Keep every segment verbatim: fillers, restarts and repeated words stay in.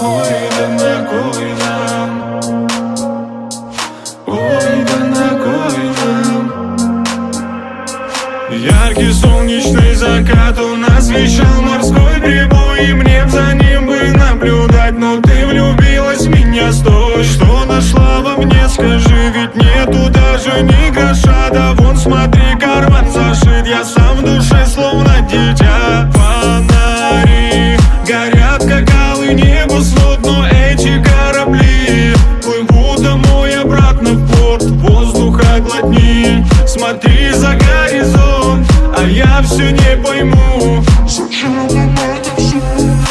Ой, да на кой нам? Ой, да на кой нам? Яркий солнечный закат, он освещал морской прибой, и мне за ним бы наблюдать. Но ты влюбилась в меня, стой. Что нашла во мне, скажи, ведь нету даже ни гроша. Да вон смотри, карман зашит, я сам в душе словно дитя. Фонари горят, как алый небосвод, но эти корабли плывут домой обратно в порт. Воздуха глотни, смотри за горизонт, а я все не пойму, зачем нам это все?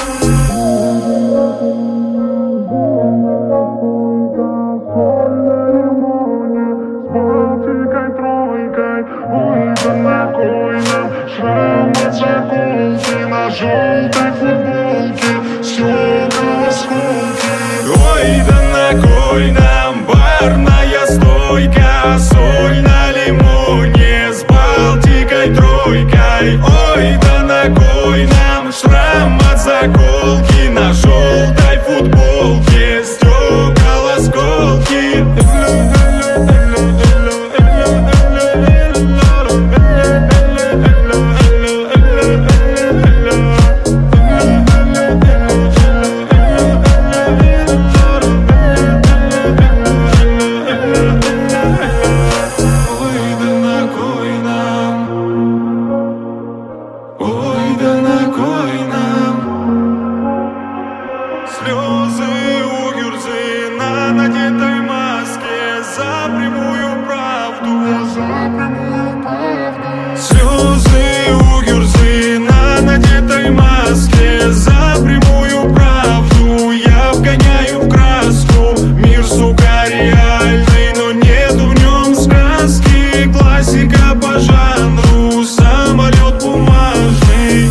Ой, да на кой нам шрам от заколки на желтой футболке, стекла осколки. Ой, да на кой нам барная стойка, соль на лимоне с Балтикой тройкой. Ой, да на кой нам шрам от заколки на желтой футболке, стекла осколки. Слезы у Гюрзы на надетой маске за прямую правду, за прямую правду. Слезы у Гюрзы на надетой маске за прямую правду. Я вгоняю в краску мир, сука, реальный, но нету в нем сказки. Классика по жанру, самолет бумажный.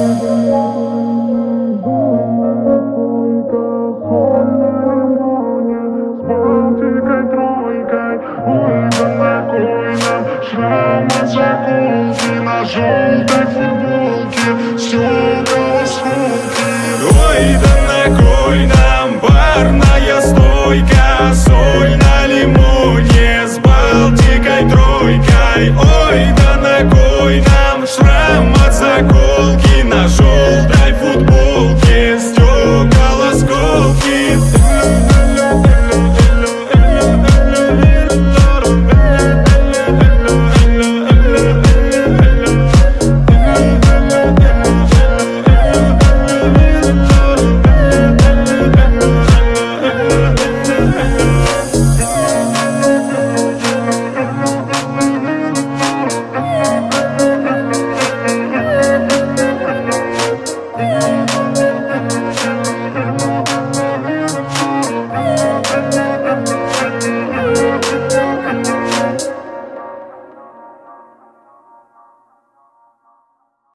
Ой, да на кой нам шрам от заколки на желтой футболке, стекла осколки. Ой, да на кой нам барная стойка, соль на лимоне с Балтикой тройкой.